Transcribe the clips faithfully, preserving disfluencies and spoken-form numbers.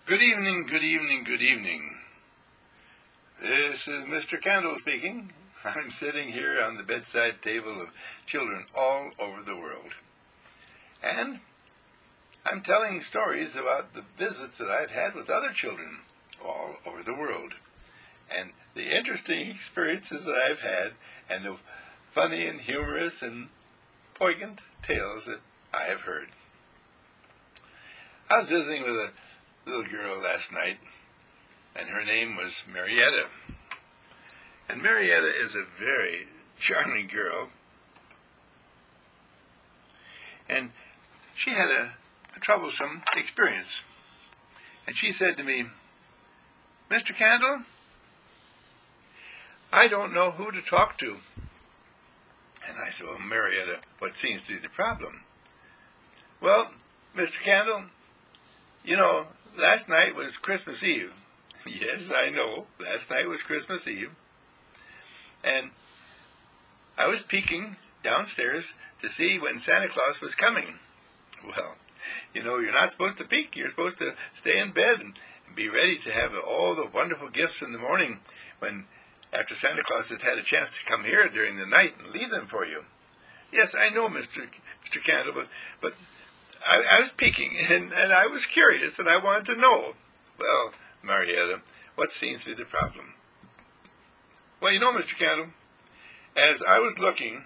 Good evening, good evening, good evening. This is Mister Candle speaking. I'm sitting here on the bedside table of children all over the world. And I'm telling stories about the visits that I've had with other children all over the world. And the interesting experiences that I've had and the funny and humorous and poignant tales that I have heard. I was visiting with a little girl last night, and her name was Marietta. And Marietta is a very charming girl, and she had a, a troublesome experience. And she said to me, "Mister Candle, I don't know who to talk to." And I said, "Well, Marietta, what seems to be the problem?" "Well, Mister Candle, you know, last night was Christmas Eve." "Yes, I know. Last night was Christmas Eve. And I was peeking downstairs to see when Santa Claus was coming." "Well, you know, you're not supposed to peek. You're supposed to stay in bed and be ready to have all the wonderful gifts in the morning when, after Santa Claus has had a chance to come here during the night and leave them for you." "Yes, I know, Mister Mister Candle, but, but I, I was peeking, and, and I was curious, and I wanted to know." "Well, Marietta, what seems to be the problem?" "Well, you know, Mister Candle, as I was looking,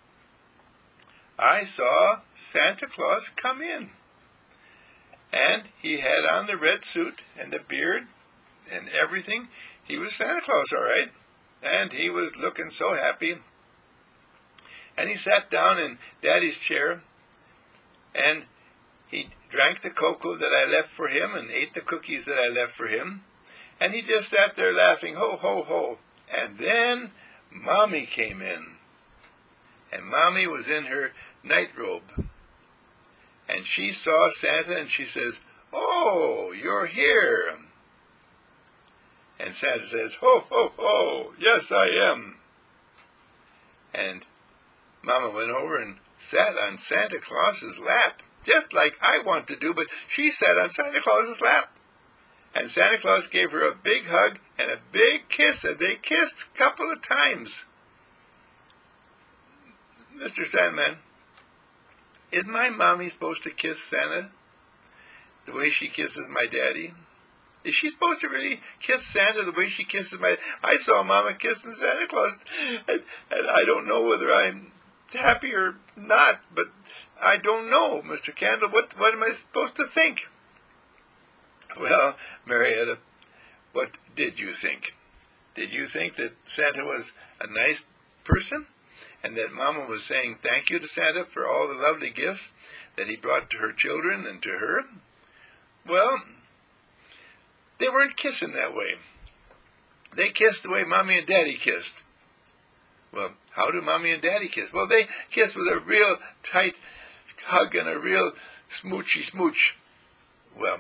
I saw Santa Claus come in. And he had on the red suit and the beard and everything. He was Santa Claus, all right. And he was looking so happy. And he sat down in Daddy's chair, and he drank the cocoa that I left for him and ate the cookies that I left for him. And he just sat there laughing, ho, ho, ho. And then Mommy came in. And Mommy was in her nightrobe. And she saw Santa, and she says, 'Oh, you're here.' And Santa says, 'Ho, ho, ho, yes, I am.' And Mama went over and sat on Santa Claus's lap, just like I want to do, but she sat on Santa Claus's lap. And Santa Claus gave her a big hug and a big kiss, and they kissed a couple of times." "Mister Sandman, is my mommy supposed to kiss Santa the way she kisses my daddy? Is she supposed to really kiss Santa the way she kisses my... I saw Mama kissing Santa Claus, and, and I don't know whether I'm happy or not, but I don't know, Mister Candle. What, what am I supposed to think?" "Well, Marietta, what did you think? Did you think that Santa was a nice person, and that Mama was saying thank you to Santa for all the lovely gifts that he brought to her children and to her? Well, they weren't kissing that way. They kissed the way Mommy and Daddy kissed." "Well, how do Mommy and Daddy kiss?" "Well, they kiss with a real tight hug and a real smoochy smooch." "Well,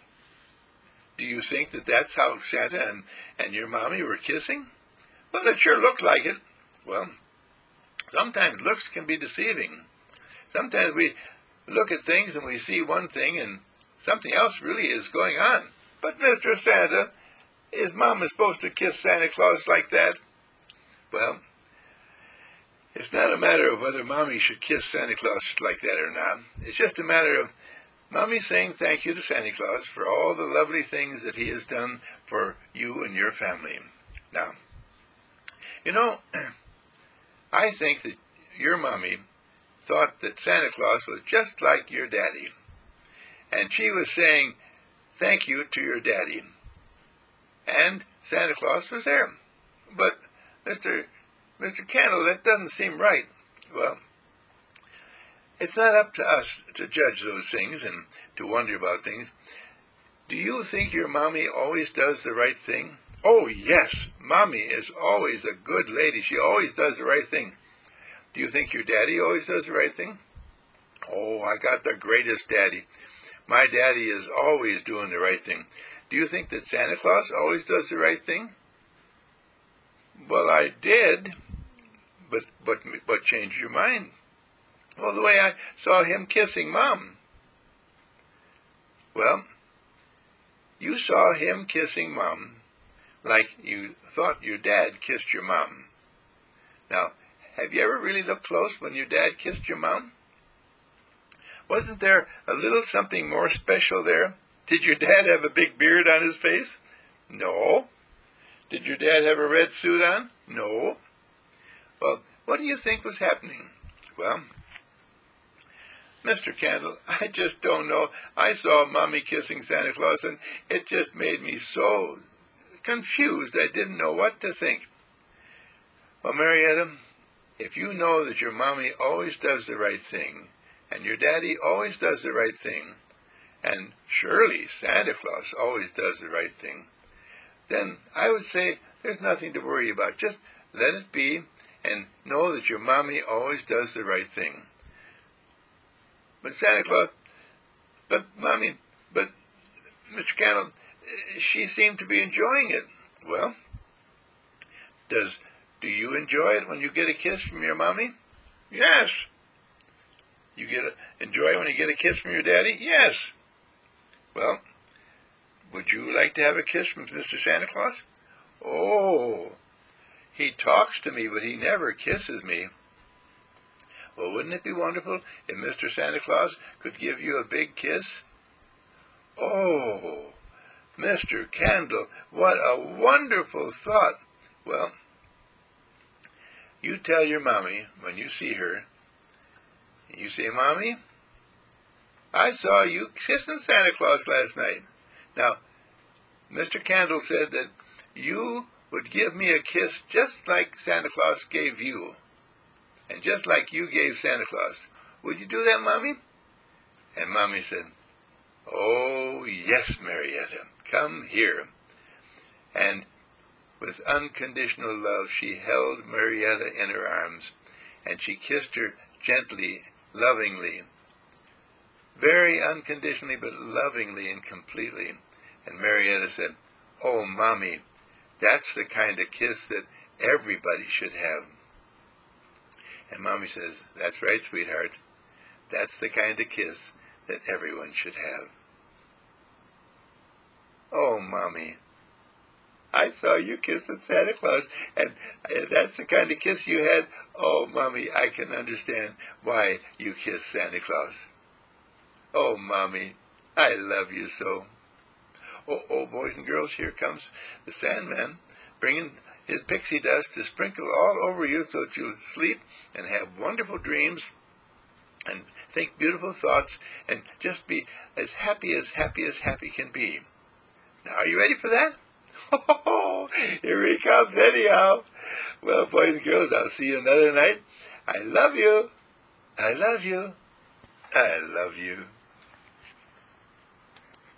do you think that that's how Santa and, and your Mommy were kissing?" "Well, it sure looked like it." "Well, sometimes looks can be deceiving. Sometimes we look at things and we see one thing and something else really is going on." "But, Mister Santa, is Mama supposed to kiss Santa Claus like that?" "Well, it's not a matter of whether Mommy should kiss Santa Claus like that or not. It's just a matter of Mommy saying thank you to Santa Claus for all the lovely things that he has done for you and your family. Now, you know, I think that your Mommy thought that Santa Claus was just like your daddy. And she was saying thank you to your daddy. And Santa Claus was there. But, Mister Mister Candle, that doesn't seem right." "Well, it's not up to us to judge those things and to wonder about things. Do you think your Mommy always does the right thing?" "Oh, yes, Mommy is always a good lady. She always does the right thing." "Do you think your daddy always does the right thing?" "Oh, I got the greatest daddy. My daddy is always doing the right thing." "Do you think that Santa Claus always does the right thing?" "Well, I did, but but what changed your mind?" "Well, the way I saw him kissing Mom." "Well, you saw him kissing Mom like you thought your dad kissed your mom. Now, have you ever really looked close when your dad kissed your mom? Wasn't there a little something more special there? Did your dad have a big beard on his face? No. Did your dad have a red suit on? No. Well, what do you think was happening? Well, Mister Candle, I just don't know. I saw Mommy kissing Santa Claus, and it just made me so confused I didn't know what to think. Well, Marietta, if you know that your mommy always does the right thing, and your daddy always does the right thing, and surely Santa Claus always does the right thing, then I would say there's nothing to worry about. Just let it be and know that your mommy always does the right thing. But Santa Claus, but Mommy, but Mister Candle, she seemed to be enjoying it. Well, does do you enjoy it when you get a kiss from your mommy? Yes. You get a, enjoy it when you get a kiss from your daddy? Yes. Well, would you like to have a kiss from Mister Santa Claus? Oh, he talks to me, but he never kisses me. Well, wouldn't it be wonderful if Mister Santa Claus could give you a big kiss? Oh, Mister Candle, what a wonderful thought. Well, you tell your mommy when you see her, you say, Mommy, I saw you kissing Santa Claus last night. Now, Mister Candle said that you would give me a kiss just like Santa Claus gave you, and just like you gave Santa Claus. Would you do that, Mommy? And Mommy said, oh, yes, Marietta, come here. And with unconditional love, she held Marietta in her arms, and she kissed her gently, lovingly, very unconditionally, but lovingly and completely. And Marietta said, oh, Mommy, that's the kind of kiss that everybody should have. And Mommy says, that's right, sweetheart. That's the kind of kiss that everyone should have. Oh, Mommy, I saw you kissing Santa Claus, and that's the kind of kiss you had. Oh, Mommy, I can understand why you kissed Santa Claus. Oh, Mommy, I love you so. Oh, oh, boys and girls, here comes the Sandman, bringing his pixie dust to sprinkle all over you so that you'll sleep and have wonderful dreams and think beautiful thoughts and just be as happy as happy as happy can be. Now, are you ready for that? Oh, here he comes anyhow. Well, boys and girls, I'll see you another night. I love you. I love you. I love you.